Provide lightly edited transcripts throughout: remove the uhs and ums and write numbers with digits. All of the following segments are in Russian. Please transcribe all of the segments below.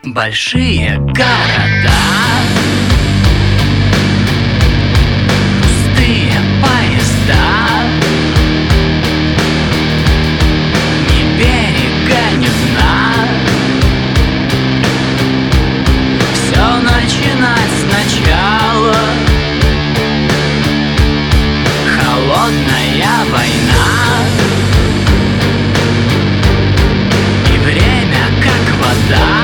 Большие города, пустые поезда, ни берега, ни дна. Все начинать сначала. Холодная война, и время как вода.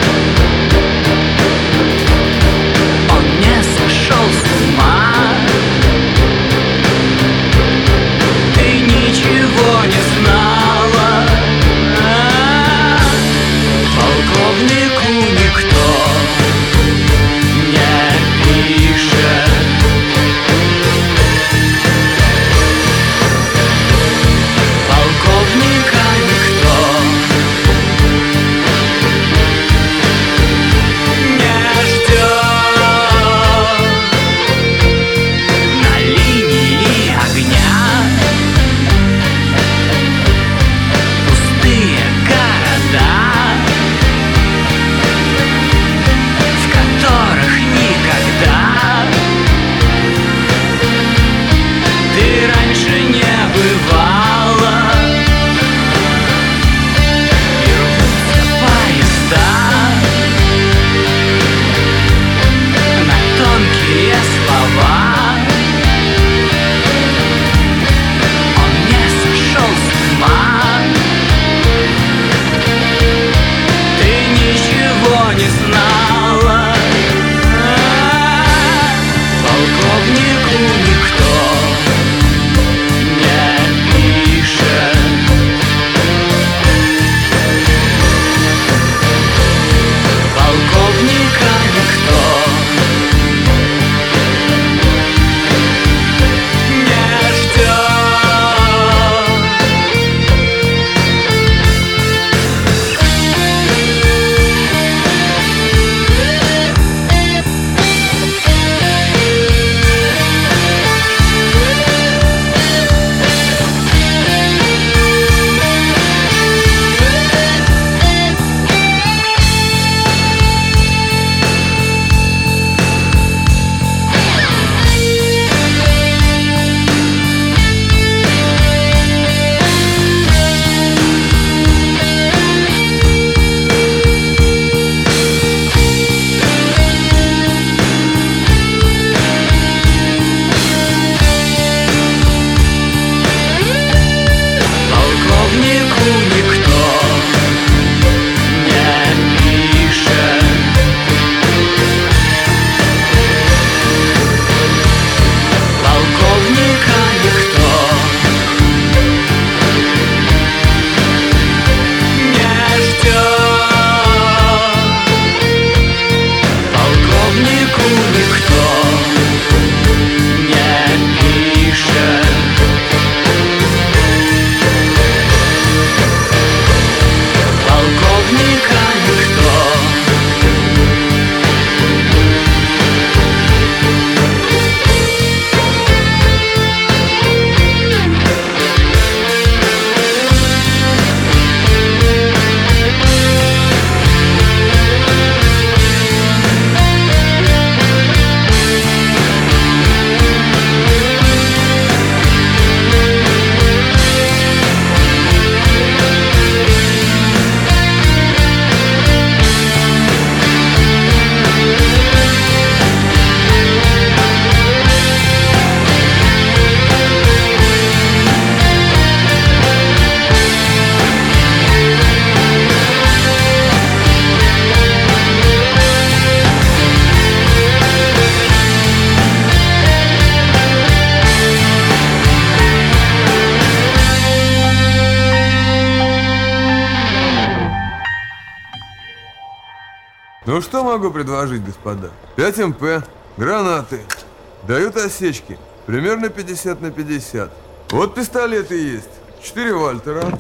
Ну что могу предложить, господа? 5 МП, гранаты. Дают осечки. Примерно 50 на 50. Вот пистолеты есть. 4 Вальтера.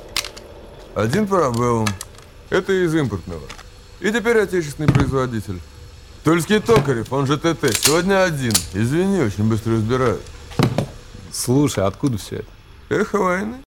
1 Парабеллум. Это из импортного. И теперь отечественный производитель. Тульский Токарев, он же ТТ. Сегодня один. Извини, очень быстро разбирают. Слушай, откуда все это? Эхо войны.